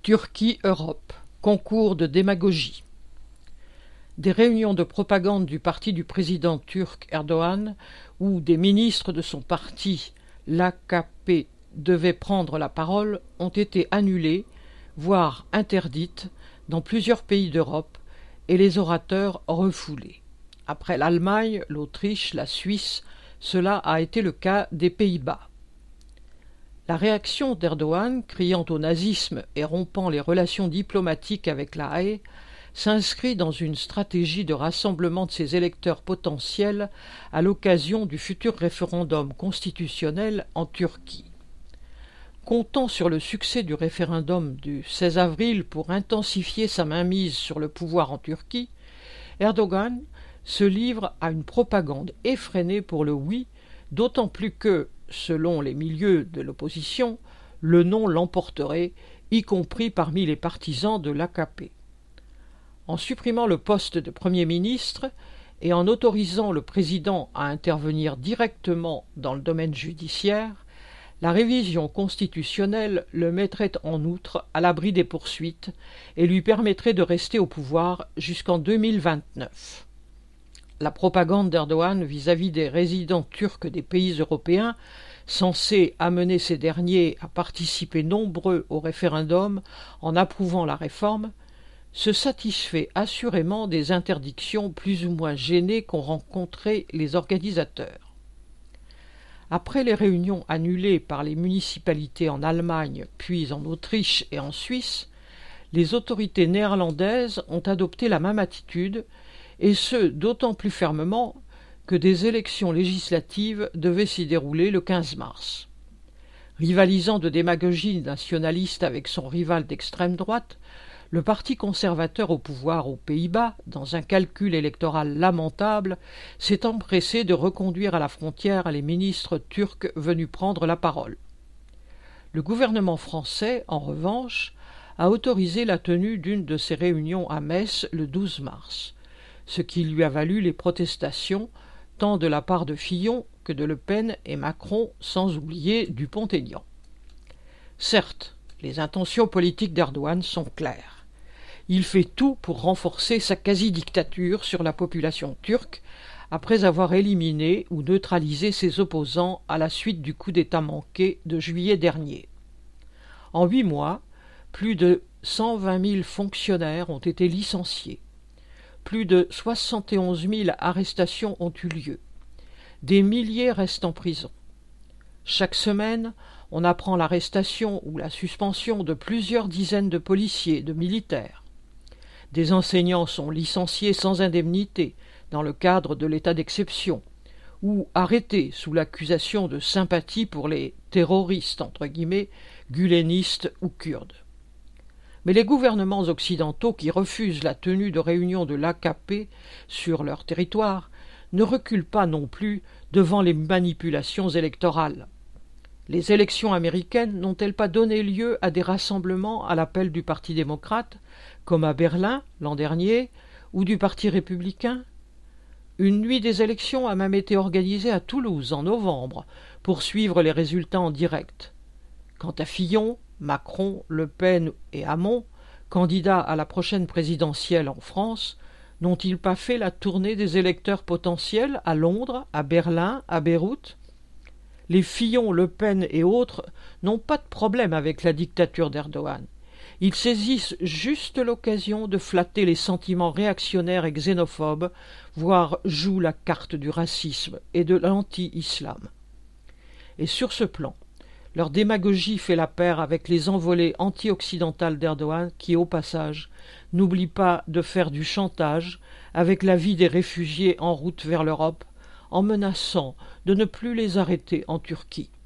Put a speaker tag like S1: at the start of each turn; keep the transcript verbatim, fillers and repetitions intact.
S1: Turquie-Europe, concours de démagogie. Des réunions de propagande du parti du président turc Erdogan, où des ministres de son parti, l'A K P, devaient prendre la parole, ont été annulées, voire interdites, dans plusieurs pays d'Europe, et les orateurs refoulés. Après l'Allemagne, l'Autriche, la Suisse, cela a été le cas des Pays-Bas. La réaction d'Erdogan, criant au nazisme et rompant les relations diplomatiques avec la Haye, s'inscrit dans une stratégie de rassemblement de ses électeurs potentiels à l'occasion du futur référendum constitutionnel en Turquie. Comptant sur le succès du référendum du seize avril pour intensifier sa mainmise sur le pouvoir en Turquie, Erdogan se livre à une propagande effrénée pour le oui, d'autant plus que, selon les milieux de l'opposition, le non l'emporterait, y compris parmi les partisans de l'A K P. En supprimant le poste de Premier ministre et en autorisant le président à intervenir directement dans le domaine judiciaire, la révision constitutionnelle le mettrait en outre à l'abri des poursuites et lui permettrait de rester au pouvoir jusqu'en deux mille vingt-neuf. La propagande d'Erdogan vis-à-vis des résidents turcs des pays européens, censée amener ces derniers à participer nombreux au référendum en approuvant la réforme, se satisfait assurément des interdictions plus ou moins gênées qu'ont rencontrées les organisateurs. Après les réunions annulées par les municipalités en Allemagne, puis en Autriche et en Suisse, les autorités néerlandaises ont adopté la même attitude, et ce d'autant plus fermement que des élections législatives devaient s'y dérouler le quinze mars. Rivalisant de démagogie nationaliste avec son rival d'extrême droite, le parti conservateur au pouvoir aux Pays-Bas, dans un calcul électoral lamentable, s'est empressé de reconduire à la frontière les ministres turcs venus prendre la parole. Le gouvernement français, en revanche, a autorisé la tenue d'une de ces réunions à Metz le douze mars, ce qui lui a valu les protestations tant de la part de Fillon que de Le Pen et Macron, sans oublier Dupont-Aignan. Certes, les intentions politiques d'Erdogan sont claires. Il fait tout pour renforcer sa quasi-dictature sur la population turque, après avoir éliminé ou neutralisé ses opposants à la suite du coup d'État manqué de juillet dernier. En huit mois, plus de cent vingt mille fonctionnaires ont été licenciés. Plus de soixante et onze mille arrestations ont eu lieu. Des milliers restent en prison. Chaque semaine, on apprend l'arrestation ou la suspension de plusieurs dizaines de policiers, de militaires. Des enseignants sont licenciés sans indemnité dans le cadre de l'état d'exception ou arrêtés sous l'accusation de sympathie pour les terroristes, entre guillemets, gulenistes ou kurdes. Mais les gouvernements occidentaux qui refusent la tenue de réunions de l'A K P sur leur territoire ne reculent pas non plus devant les manipulations électorales. Les élections américaines n'ont-elles pas donné lieu à des rassemblements à l'appel du Parti démocrate, comme à Berlin l'an dernier, ou du Parti républicain? Une nuit des élections a même été organisée à Toulouse en novembre pour suivre les résultats en direct. Quant à Fillon, Macron, Le Pen et Hamon, candidats à la prochaine présidentielle en France, n'ont-ils pas fait la tournée des électeurs potentiels à Londres, à Berlin, à Beyrouth? Les Fillon, Le Pen et autres n'ont pas de problème avec la dictature d'Erdogan. Ils saisissent juste l'occasion de flatter les sentiments réactionnaires et xénophobes, voire jouent la carte du racisme et de l'anti-islam. Et sur ce plan, leur démagogie fait la paire avec les envolées anti-occidentales d'Erdogan qui, au passage, n'oublient pas de faire du chantage avec la vie des réfugiés en route vers l'Europe, en menaçant de ne plus les arrêter en Turquie.